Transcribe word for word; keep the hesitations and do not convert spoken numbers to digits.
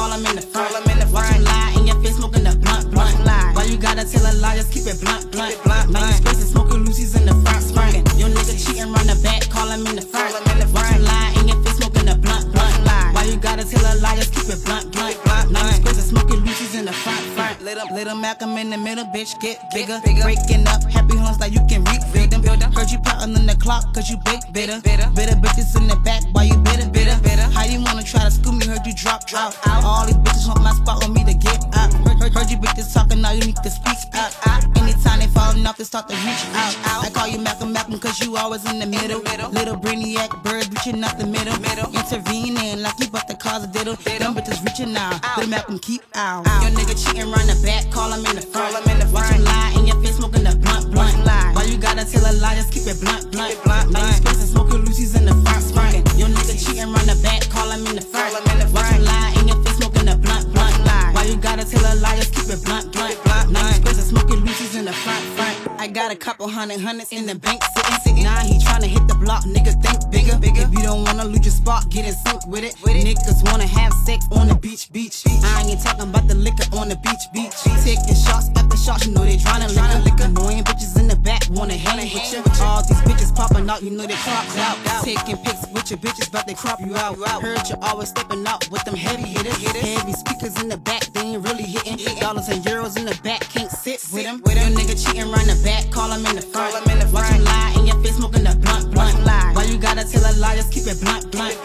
call him in the front. Watch him lie in your face, smoking the blunt, blunt. Why you gotta tell a lie, just keep it blunt, blunt. Now you stressing, smoking Lucy's in the front, front. Your nigga cheating, run the back, call him in the front. Watch him lie in your face, smoking the blunt, blunt. Why you gotta tell a lie, just keep it blunt, blunt. Now you stressing, smoking Lucy's in the front, front. Little, little Malcolm in the middle, bitch, get bigger. Breaking up, happy homes like you can rebuild them. Heard you plotting on the clock, cause you big bitter. Bitter bitches in the back, why you bitter, bitter? How you wanna try to school me, heard you drop, drop out. All these bitches want my spot, want me to get up. Heard, heard, heard you bitches talking, now you need to speak up. Anytime they falling off, they start to reach out. I call you Malcolm, Malcolm, cause you always in the middle. Little brainiac bird reaching out the middle. Intervening like you bought the cause a diddle. Them bitches reaching out, little Malcolm keep out. Your nigga cheating, run the back, call him in the front. Watch him lie in your face, smoking the blunt, blunt. Why you gotta tell a lie, just keep it blunt, blunt. Now you stressing, smoking Lucy's in the front, front. Your nigga cheating, run the back, call him in the front. Watch him lie in your face, smoking the blunt, blunt. Why you gotta tell a lie, just keep it blunt, blunt. Now you stressing, smoking Lucy's in the front, front. I got a couple hundred hundreds in the bank sitting, sitting. Now he tryna hit the block, nigga think bigger, bigger. If you don't wanna lose your spot, get in sync with it. Niggas wanna have sex on the beach, beach. I ain't talking about the liquor on the beach, beach. Taking shots after shots, you know they tryna liquor. Annoying bitches in the back wanna hang with you. All these bitches popping out, you know they cropped out. Taking pics with your bitches, but they crop you out. Heard you always stepping out with them heavy hitters. Heavy speakers in the back, they ain't really hitting. Dollars and euros in the back, can't sit with them. Your nigga cheating, run the back, call him in the front. Watch him lie in your face, smoking the blunt, blunt. Why you gotta tell a lie, just keep it blunt, blunt.